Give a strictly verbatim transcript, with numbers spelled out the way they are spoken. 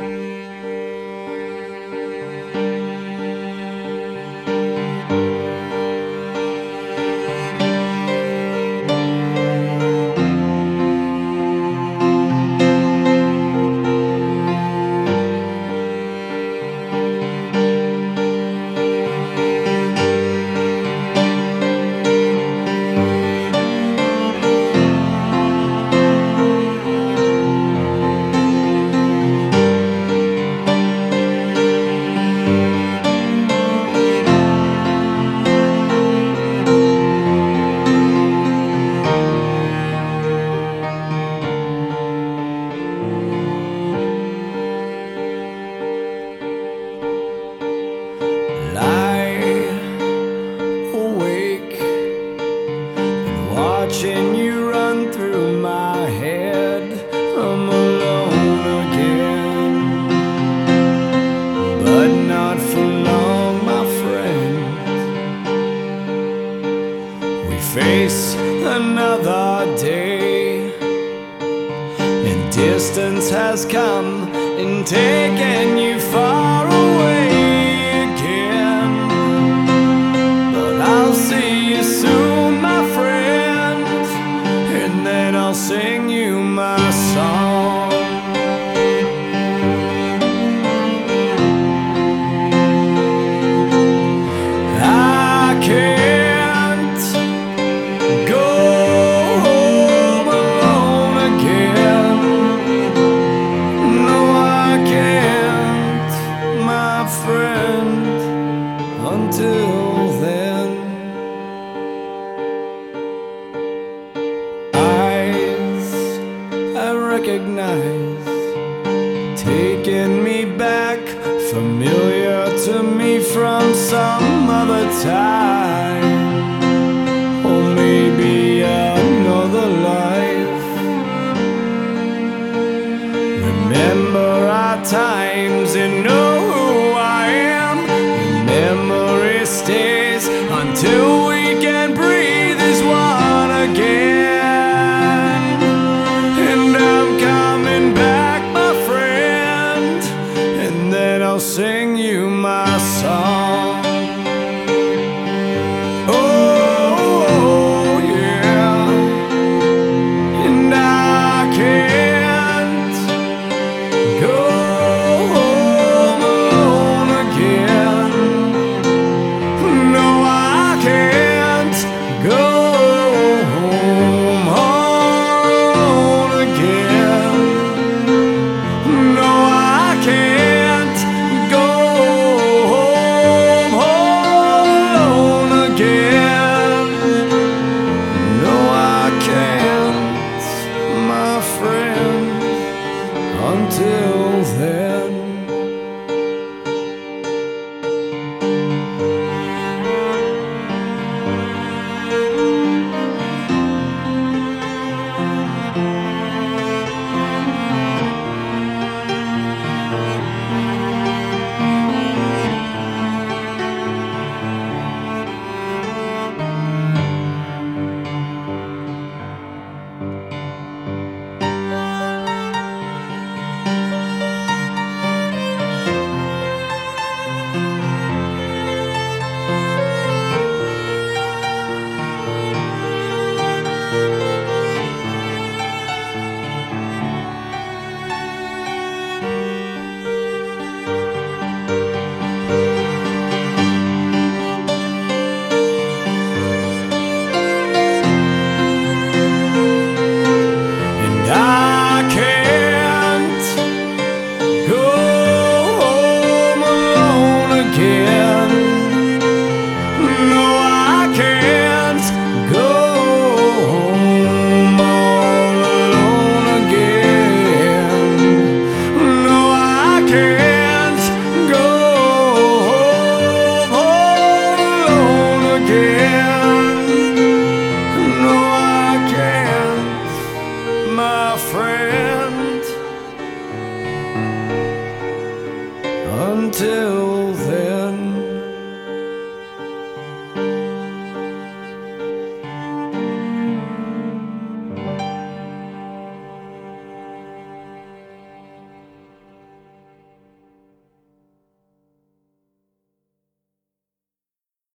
Watching you run through my head, I'm alone again. But not for long, my friend. We face another day, and distance has come and taken you far away again. But I'll see you soon, my friend, and then I'll sing you my song. I can't go home alone again. No, I can't, my friend, until then. I recognize, taking me back, familiar to me from some other time.